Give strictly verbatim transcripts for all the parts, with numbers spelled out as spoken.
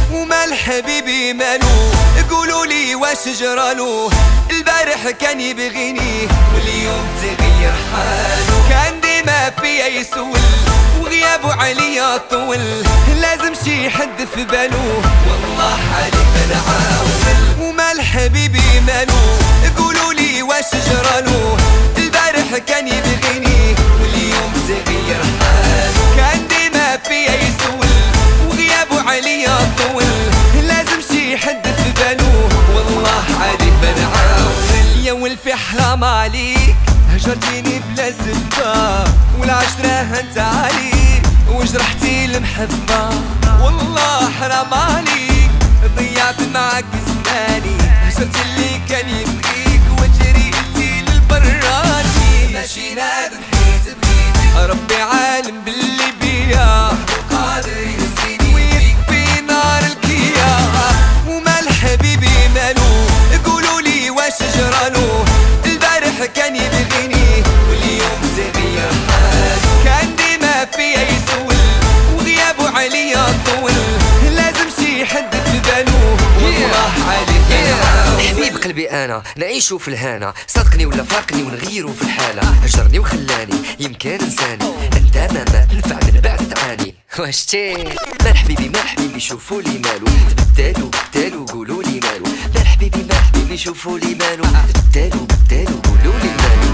ومال حبيبي مالو؟ قولوا لي واش جرالو؟ البارح كان يبغيني واليوم تغير حالو، كان ديما فيا يسول وغيابه عليا طول، لازم شي حد في بالو والله حالي بنعاول. ومال حبيبي مالو؟ قولوا لي واش جرالو؟ البارح كان يبغيني واليوم تغير حالو، كان ديما فيا يسول وغيابه عليا طول، لازم شي حد في بالو والله حالي بنعاول. يا ولفي حرام عليك هجرتيني بلا سبة، والعشرة هنت عليك وجرحتي المحبة، والله حرام عليك ضيعت معاك زماني، هجرت اللي كان يبغيك وجريتي للبراني، ماشي نادم حيت بغيتي ربي عالم باللي بيا وقادر ينسيني ويكفي نار الكيا. ومال حبيبي مالو؟ قولوا لي واش جرالو؟ البارح كان يبغيني واليوم تغير حالو، كان ديما فيا يسول وغيابه عليا طول، لازم شي حد في بالو والله حالي بنعاول. حبيب قلبي انا نعيشو في الهنا، صدقني ولا فارقني ونغيرو في الحالة، هجرني وخلاني يمكن انساني، انت ما ما تنفع من بعد تعاني. واش تي مال حبيبي مال حبيبي شوفوا لي مالو؟ تبدلوا بدلوا قولوا لي مالو؟ مال حبيبي مال حبيبي شوفوا لي مالو؟ تبدلوا بدلوا قولوا لي مالو؟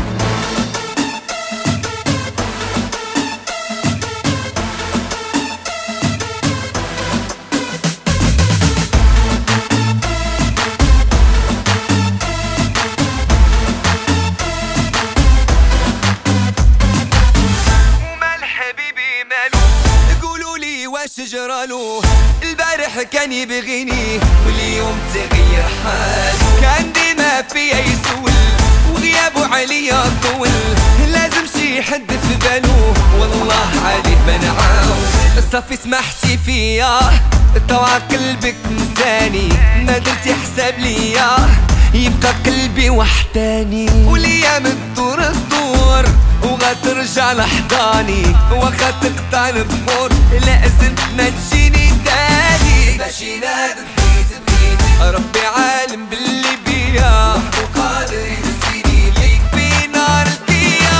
واش جرالو؟ البارح كان يبغيني واليوم تغير حالو، كان ديما فيا يسول وغيابه عليا طول، لازم شي حد في بالو والله حالي بنعاول. صافي سمحتي فيا طوع قلبك نساني، ما درتي حساب ليا يبقى قلبي وحداني، والايام تدور تدور وغترجع لحضاني، واخا تقطع البحور لازم ما تجيني تاني، ماشي نادم حيت بغيتي ربي عالم باللي بيا وقادر ينسيني يكفي نار الكيا.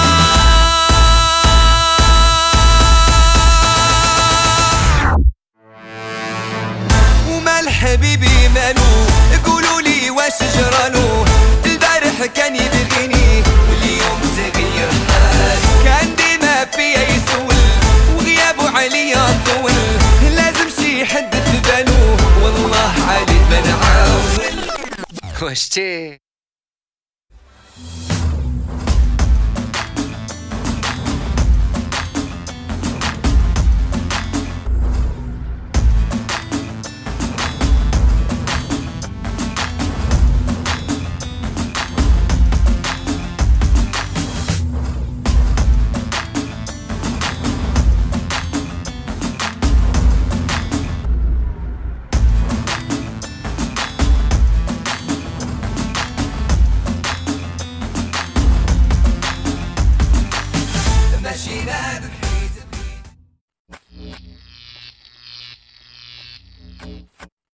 ومال حبيبي مالو؟ قولوا لي واش جرالو؟ البارح كان يبغيني واليوم تغير حالو، كان ديما فيا يسول وغيابه عليا طول، لازم شي حد في بالو والله حالي بنعاول. واش تي